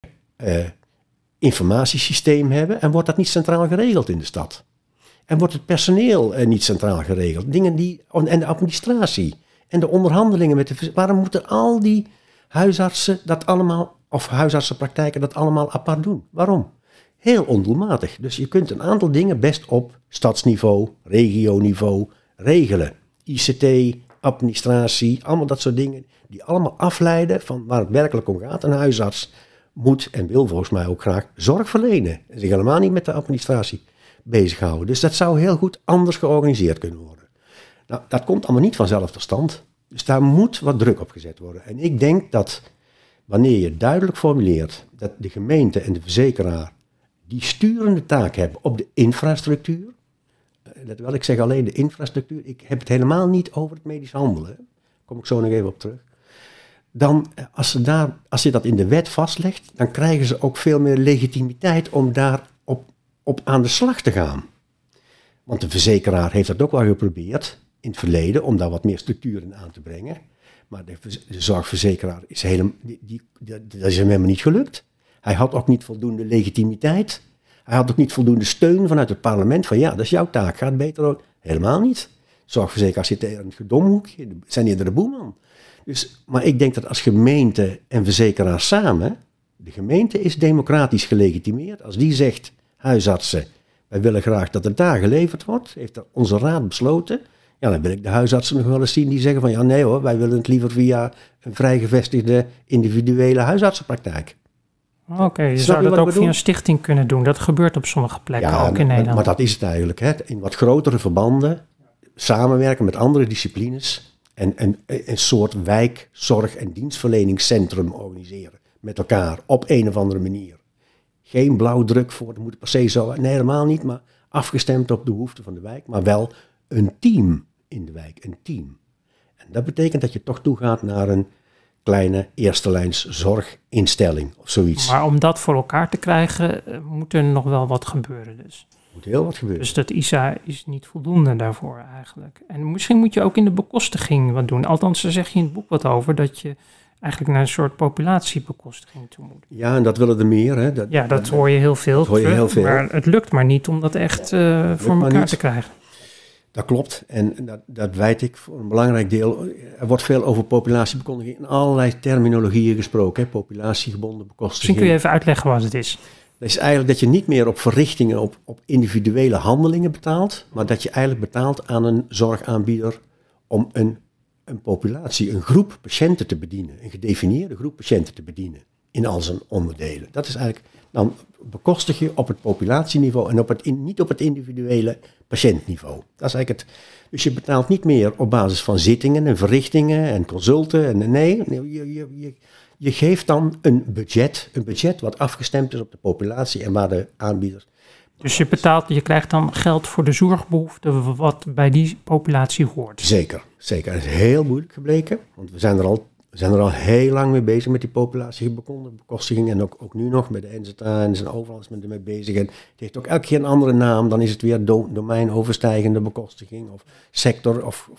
informatiesysteem hebben en wordt dat niet centraal geregeld in de stad? En wordt het personeel niet centraal geregeld? En de administratie en de onderhandelingen waarom moeten al die huisartsen dat allemaal, of huisartsenpraktijken dat allemaal apart doen? Waarom? Heel ondoelmatig. Dus je kunt een aantal dingen best op stadsniveau, regioniveau regelen. ICT, administratie, allemaal dat soort dingen die allemaal afleiden van waar het werkelijk om gaat. Een huisarts moet en wil volgens mij ook graag zorg verlenen en zich helemaal niet met de administratie bezighouden. Dus dat zou heel goed anders georganiseerd kunnen worden. Nou, dat komt allemaal niet vanzelf tot stand. Dus daar moet wat druk op gezet worden. En ik denk dat wanneer je duidelijk formuleert dat de gemeente en de verzekeraar die sturende taak hebben op de infrastructuur. Let wel, ik zeg alleen de infrastructuur. Ik heb het helemaal niet over het medisch handelen. Daar kom ik zo nog even op terug. Dan, als je dat in de wet vastlegt, dan krijgen ze ook veel meer legitimiteit om daar op aan de slag te gaan. Want de verzekeraar heeft dat ook wel geprobeerd in het verleden, om daar wat meer structuur in aan te brengen. Maar de zorgverzekeraar is dat is hem helemaal niet gelukt. Hij had ook niet voldoende legitimiteit. Hij had ook niet voldoende steun vanuit het parlement van dat is jouw taak, gaat beter ook. Helemaal niet. Zorgverzekeraars zitten in het gedomhoekje, zijn eerder de boeman. Dus, maar ik denk dat als gemeente en verzekeraar samen, de gemeente is democratisch gelegitimeerd. Als die zegt, huisartsen, wij willen graag dat het daar geleverd wordt, heeft onze raad besloten. Ja, dan wil ik de huisartsen nog wel eens zien die zeggen van nee hoor, wij willen het liever via een vrijgevestigde individuele huisartsenpraktijk. Oké, je zou dat ook via een stichting kunnen doen. Dat gebeurt op sommige plekken ook in Nederland. Maar dat is het eigenlijk. Hè? In wat grotere verbanden samenwerken met andere disciplines en een soort wijk, zorg- en dienstverleningscentrum organiseren met elkaar op een of andere manier. Geen blauwdruk voor, dat moet per se zo, nee helemaal niet, maar afgestemd op de behoeften van de wijk, maar wel een team in de wijk, een team. En dat betekent dat je toch toegaat naar een kleine eerste lijns zorginstelling of zoiets. Maar om dat voor elkaar te krijgen, moet er nog wel wat gebeuren dus. moet heel wat gebeuren. Dus dat ISA is niet voldoende daarvoor eigenlijk. En misschien moet je ook in de bekostiging wat doen. Althans, daar zeg je in het boek wat over, dat je eigenlijk naar een soort populatiebekostiging toe moet. Ja, en dat willen er meer. Hè? Dat hoor je heel veel. Maar het lukt maar niet om dat echt voor elkaar te krijgen. Dat klopt. En dat weet ik voor een belangrijk deel. Er wordt veel over populatiebekostiging in allerlei terminologieën gesproken. Hè? Populatiegebonden bekostiging. Misschien kun je even uitleggen wat het is. Dat is eigenlijk dat je niet meer op verrichtingen, op individuele handelingen betaalt, maar dat je eigenlijk betaalt aan een zorgaanbieder om een populatie, een groep patiënten te bedienen. Een gedefinieerde groep patiënten te bedienen in al zijn onderdelen. Dat is eigenlijk, dan bekostig je op het populatieniveau en niet op het individuele patiëntniveau. Dat is eigenlijk dus je betaalt niet meer op basis van zittingen en verrichtingen en consulten. Nee, je geeft dan een budget wat afgestemd is op de populatie en waar de aanbieders... Dus je krijgt dan geld voor de zorgbehoeften wat bij die populatie hoort. Zeker. Het is heel moeilijk gebleken, want we zijn er al heel lang mee bezig met die populatiebekostiging en ook nu nog met de NZA en zijn overal is men ermee bezig. En het heeft ook elke keer een andere naam, dan is het weer domeinoverstijgende bekostiging of sector of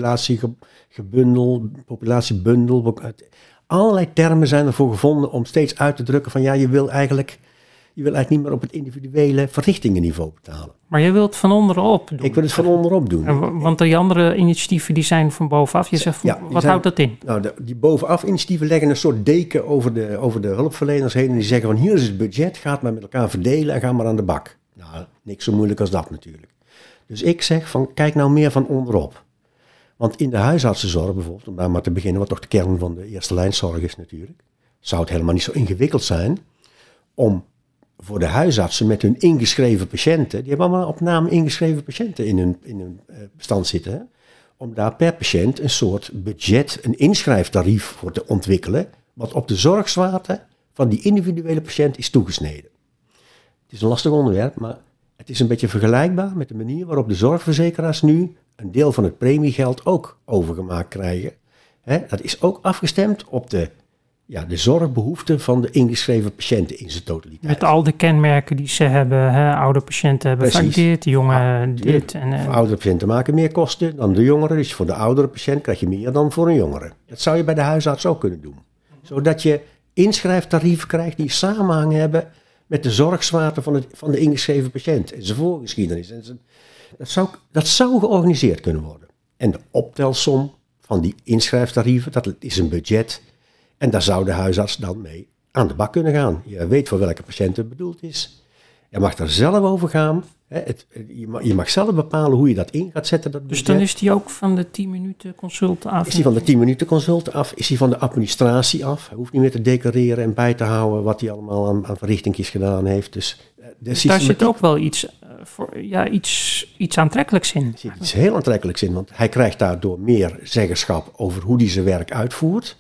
populatiebundel. Allerlei termen zijn ervoor gevonden om steeds uit te drukken van ja, je wil eigenlijk niet meer op het individuele verrichtingenniveau betalen. Maar je wilt van onderop doen. Ik wil het van onderop doen. Want die andere initiatieven die zijn van bovenaf. Je zegt, wat houdt dat in? Nou, die bovenaf initiatieven leggen een soort deken over de hulpverleners heen en die zeggen van hier is het budget, ga het maar met elkaar verdelen en ga maar aan de bak. Nou, niks zo moeilijk als dat natuurlijk. Dus ik zeg van kijk nou meer van onderop. Want in de huisartsenzorg bijvoorbeeld, om daar maar te beginnen, wat toch de kern van de eerste lijnzorg is natuurlijk, zou het helemaal niet zo ingewikkeld zijn om voor de huisartsen met hun ingeschreven patiënten, die hebben allemaal op naam ingeschreven patiënten in hun bestand zitten, hè, om daar per patiënt een soort budget, een inschrijftarief voor te ontwikkelen, wat op de zorgzwaarte van die individuele patiënt is toegesneden. Het is een lastig onderwerp, maar het is een beetje vergelijkbaar met de manier waarop de zorgverzekeraars nu een deel van het premiegeld ook overgemaakt krijgen. Dat is ook afgestemd op de zorgbehoeften van de ingeschreven patiënten in zijn totaliteit. Met al de kenmerken die ze hebben. Oude patiënten hebben vaak dit, jonge dit. Oudere patiënten maken meer kosten dan de jongeren. Dus voor de oudere patiënt krijg je meer dan voor een jongere. Dat zou je bij de huisarts ook kunnen doen. Zodat je inschrijftarieven krijgt die samenhang hebben met de zorgzwaarte van de ingeschreven patiënt en zijn voorgeschiedenis. Dat zou georganiseerd kunnen worden. En de optelsom van die inschrijftarieven, dat is een budget. En daar zou de huisarts dan mee aan de bak kunnen gaan. Je weet voor welke patiënt het bedoeld is. Je mag er zelf over gaan. Je mag zelf bepalen hoe je dat in gaat zetten. Dat dus dan is die ook van de 10 minuten consulten af? Is die van de 10 minuten consulten af? Is die van de administratie af? Hij hoeft niet meer te declareren en bij te houden wat hij allemaal aan verrichtingjes gedaan heeft. Dus daar zit ook wel iets aantrekkelijks in. Er zit iets heel aantrekkelijks in, want hij krijgt daardoor meer zeggenschap over hoe hij zijn werk uitvoert.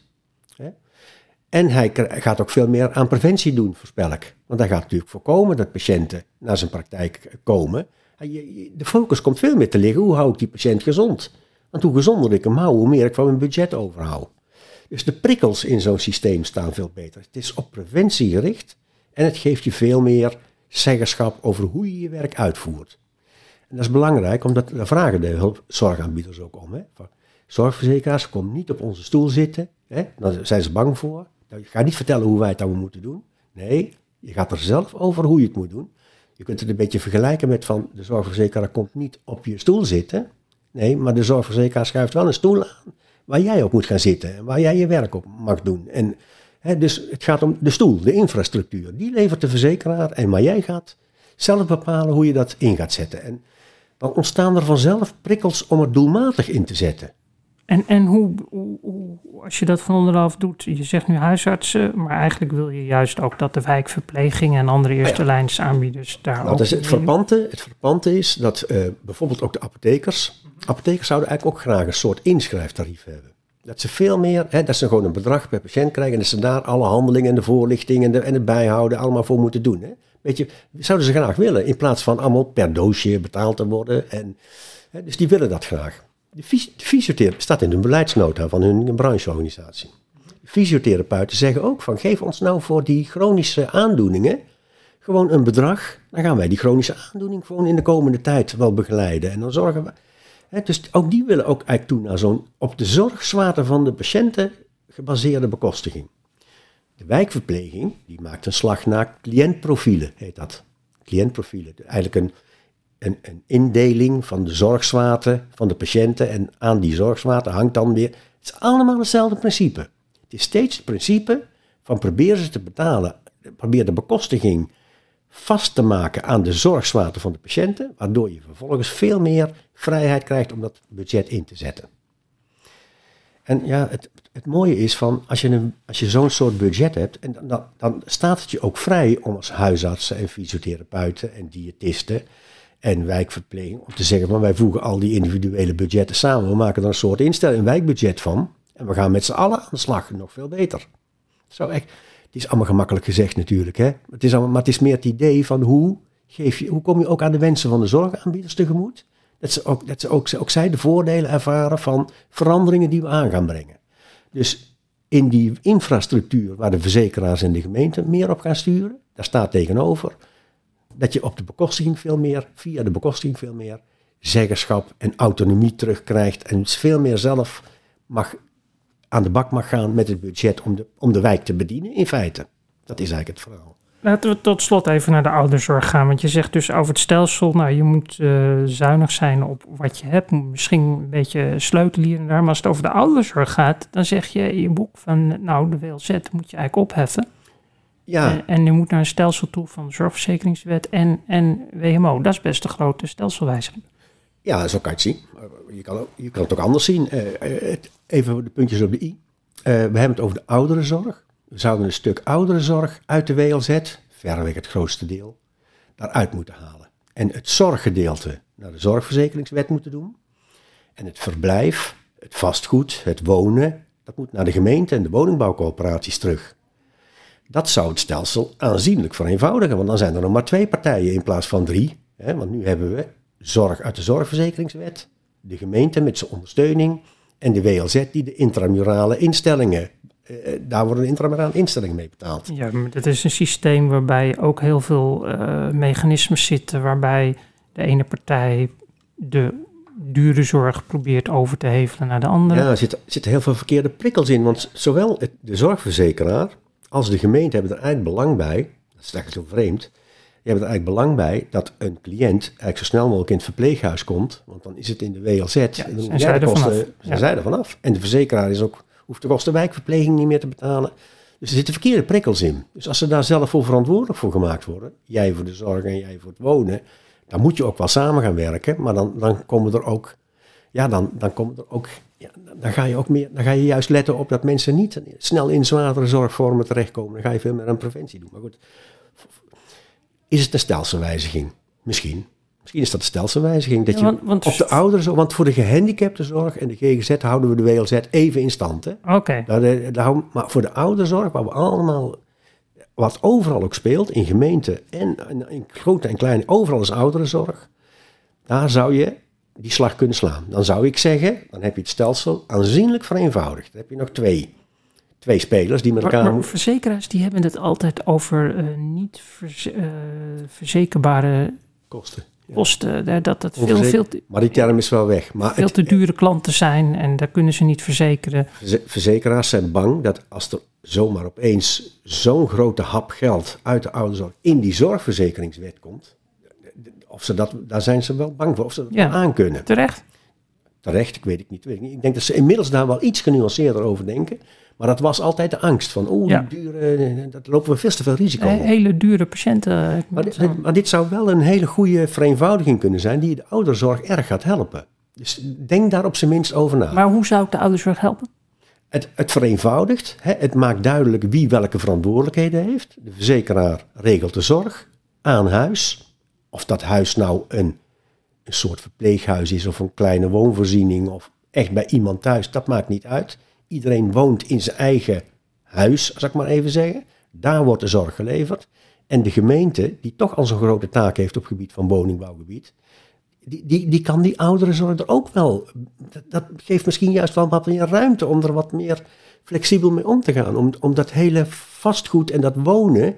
En hij gaat ook veel meer aan preventie doen, voorspel ik. Want hij gaat natuurlijk voorkomen dat patiënten naar zijn praktijk komen. De focus komt veel meer te liggen, hoe hou ik die patiënt gezond? Want hoe gezonder ik hem hou, hoe meer ik van mijn budget overhoud. Dus de prikkels in zo'n systeem staan veel beter. Het is op preventie gericht en het geeft je veel meer zeggenschap over hoe je je werk uitvoert. En dat is belangrijk, omdat daar vragen de hulpzorgaanbieders ook om. Zorgverzekeraars, kom niet op onze stoel zitten, daar zijn ze bang voor. Je gaat niet vertellen hoe wij het dan moeten doen. Nee, je gaat er zelf over hoe je het moet doen. Je kunt het een beetje vergelijken met van de zorgverzekeraar komt niet op je stoel zitten. Nee, maar de zorgverzekeraar schuift wel een stoel aan waar jij op moet gaan zitten en waar jij je werk op mag doen. En, dus het gaat om de stoel, de infrastructuur. Die levert de verzekeraar maar jij gaat zelf bepalen hoe je dat in gaat zetten. En dan ontstaan er vanzelf prikkels om er doelmatig in te zetten. En hoe, als je dat van onderaf doet, je zegt nu huisartsen, maar eigenlijk wil je juist ook dat de wijkverpleging en andere eerste lijns aanbieders daar ook... Dus het verpante is dat bijvoorbeeld ook de apothekers zouden eigenlijk ook graag een soort inschrijftarief hebben. Dat ze veel meer, dat ze gewoon een bedrag per patiënt krijgen en dat ze daar alle handelingen en de voorlichting en het bijhouden allemaal voor moeten doen. Zouden ze graag willen, in plaats van allemaal per doosje betaald te worden. Dus die willen dat graag. De fysiotherapeut staat in hun beleidsnota van hun brancheorganisatie. De fysiotherapeuten zeggen ook van geef ons nou voor die chronische aandoeningen, gewoon een bedrag. Dan gaan wij die chronische aandoening gewoon in de komende tijd wel begeleiden. En dan zorgen we... Dus ook die willen ook eigenlijk toe naar zo'n op de zorgzwaarte van de patiënten gebaseerde bekostiging. De wijkverpleging, die maakt een slag naar cliëntprofielen, heet dat. Cliëntprofielen, eigenlijk een indeling van de zorgzwaarte van de patiënten. En aan die zorgzwaarte hangt dan weer... Het is allemaal hetzelfde principe. Het is steeds het principe van probeer ze te betalen, probeer de bekostiging vast te maken aan de zorgzwaarte van de patiënten, waardoor je vervolgens veel meer vrijheid krijgt om dat budget in te zetten. En ja, het mooie is van, als je zo'n soort budget hebt, en dan staat het je ook vrij om als huisartsen en fysiotherapeuten en diëtisten en wijkverpleging, om te zeggen van wij voegen al die individuele budgetten samen, we maken er een soort een wijkbudget van en we gaan met z'n allen aan de slag, nog veel beter. Zo echt, het is allemaal gemakkelijk gezegd natuurlijk, hè? Maar het is meer het idee van hoe kom je ook aan de wensen van de zorgaanbieders tegemoet? Dat ze ook zij de voordelen ervaren van veranderingen die we aan gaan brengen. Dus in die infrastructuur waar de verzekeraars en de gemeenten meer op gaan sturen, daar staat tegenover dat je op de bekostiging via de bekostiging veel meer zeggenschap en autonomie terugkrijgt en veel meer zelf aan de bak mag gaan met het budget om de wijk te bedienen in feite. Dat is eigenlijk het verhaal. Laten we tot slot even naar de ouderzorg gaan. Want je zegt dus over het stelsel, nou je moet zuinig zijn op wat je hebt. Misschien een beetje sleutelen hier en daar. Maar als het over de ouderzorg gaat, dan zeg je in je boek van nou de WLZ moet je eigenlijk opheffen. Ja. En je moet naar een stelsel toe van de zorgverzekeringswet en WMO. Dat is best een grote stelselwijziging. Ja, zo kan je het zien. Je kan het ook anders zien. Even de puntjes op de i. We hebben het over de ouderenzorg. We zouden een stuk ouderenzorg uit de WLZ, verreweg het grootste deel, daaruit moeten halen. En het zorggedeelte naar de zorgverzekeringswet moeten doen. En het verblijf, het vastgoed, het wonen, dat moet naar de gemeente en de woningbouwcoöperaties terug. Dat zou het stelsel aanzienlijk vereenvoudigen, want dan zijn er nog maar 2 partijen in plaats van 3. Want nu hebben we zorg uit de zorgverzekeringswet, de gemeente met zijn ondersteuning en de WLZ die de intramurale instellingen, daar worden intramurale instellingen mee betaald. Ja, maar dat is een systeem waarbij ook heel veel mechanismes zitten, waarbij de ene partij de dure zorg probeert over te hevelen naar de andere. Ja, er zitten heel veel verkeerde prikkels in, want zowel de zorgverzekeraar als de gemeente hebben er eigenlijk belang bij, dat is eigenlijk zo vreemd, je hebt er eigenlijk belang bij dat een cliënt eigenlijk zo snel mogelijk in het verpleeghuis komt. Want dan is het in de WLZ. Ja, en dan zijn zij er vanaf. En de verzekeraar hoeft de kosten wijkverpleging niet meer te betalen. Dus er zitten verkeerde prikkels in. Dus als ze daar zelf voor verantwoordelijk voor gemaakt worden, jij voor de zorg en jij voor het wonen, dan moet je ook wel samen gaan werken. Maar dan komen er ook, dan ga je juist letten op dat mensen niet snel in zwaardere zorgvormen terechtkomen. Dan ga je veel meer aan preventie doen. Maar goed. Is het een stelselwijziging? Misschien is dat een stelselwijziging. Dat je op de ouderenzorg, want voor de gehandicaptenzorg en de GGZ houden we de WLZ even in stand. Oké. Maar voor de ouderenzorg, wat overal ook speelt, in gemeenten en in grote en kleine, overal is ouderenzorg, daar zou je die slag kunnen slaan. Dan zou ik zeggen, dan heb je het stelsel aanzienlijk vereenvoudigd. Dan heb je nog twee spelers die met elkaar... Maar verzekeraars die hebben het altijd over niet verzekerbare kosten. Dat veel maar die term is wel weg. Maar veel te dure klanten zijn en daar kunnen ze niet verzekeren. Verzekeraars zijn bang dat als er zomaar opeens zo'n grote hap geld uit de ouderzorg in die zorgverzekeringswet komt, daar zijn ze wel bang voor, of ze dat aan kunnen. Terecht, ik weet het niet. Ik denk dat ze inmiddels daar wel iets genuanceerder over denken. Maar dat was altijd de angst van, die dure, dat lopen we veel te veel risico op. Hele dure patiënten. Maar dit zou wel een hele goede vereenvoudiging kunnen zijn die de ouderzorg erg gaat helpen. Dus denk daar op zijn minst over na. Maar hoe zou het de ouderzorg helpen? Het vereenvoudigt, het maakt duidelijk wie welke verantwoordelijkheden heeft. De verzekeraar regelt de zorg aan huis. Of dat huis nou een soort verpleeghuis is of een kleine woonvoorziening of echt bij iemand thuis, dat maakt niet uit. Iedereen woont in zijn eigen huis, zal ik maar even zeggen. Daar wordt de zorg geleverd. En de gemeente, die toch al zo'n grote taak heeft op het gebied van woningbouwgebied, die kan die ouderenzorg er ook wel. Dat geeft misschien juist wel wat meer ruimte om er wat meer flexibel mee om te gaan. Om dat hele vastgoed en dat wonen,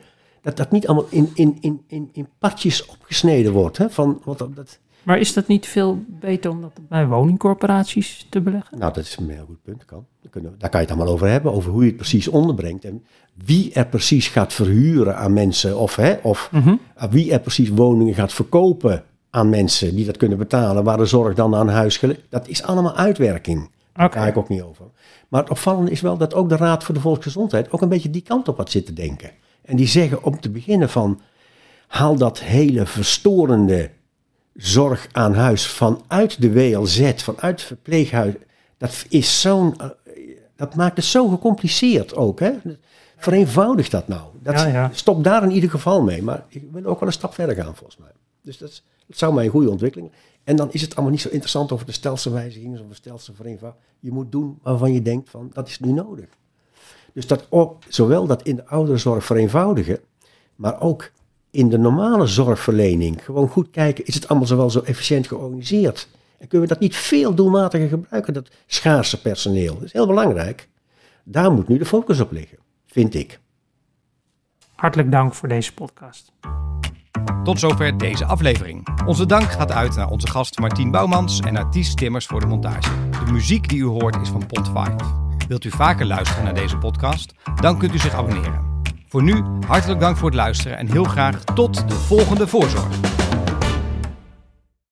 dat niet allemaal in partjes opgesneden wordt. Hè? Maar is dat niet veel beter om dat bij woningcorporaties te beleggen? Nou, dat is een heel goed punt. Daar kan je het allemaal over hebben, over hoe je het precies onderbrengt. En wie er precies gaat verhuren aan mensen, of wie er precies woningen gaat verkopen aan mensen die dat kunnen betalen, waar de zorg dan aan huis dat is allemaal uitwerking. Daar ga ik ook niet over. Maar het opvallende is wel dat ook de Raad voor de Volksgezondheid ook een beetje die kant op had zitten denken. En die zeggen om te beginnen van, haal dat hele verstorende zorg aan huis vanuit de WLZ, vanuit het verpleeghuis. Dat maakt het zo gecompliceerd ook. Hè? Vereenvoudig dat nou. Stop daar in ieder geval mee. Maar ik wil ook wel een stap verder gaan volgens mij. Dus dat zou mij een goede ontwikkeling. En dan is het allemaal niet zo interessant over de stelselwijzigingen of de stelselvereenvoudiging. Je moet doen waarvan je denkt van, dat is nu nodig. Dus zowel dat in de ouderenzorg vereenvoudigen, maar ook in de normale zorgverlening gewoon goed kijken, is het allemaal zowel zo efficiënt georganiseerd? En kunnen we dat niet veel doelmatiger gebruiken, dat schaarse personeel? Dat is heel belangrijk. Daar moet nu de focus op liggen, vind ik. Hartelijk dank voor deze podcast. Tot zover deze aflevering. Onze dank gaat uit naar onze gast Martien Bouwmans en naar Ties Timmers voor de montage. De muziek die u hoort is van Pond 5. Wilt u vaker luisteren naar deze podcast? Dan kunt u zich abonneren. Voor nu, hartelijk dank voor het luisteren en heel graag tot de volgende voorzorg.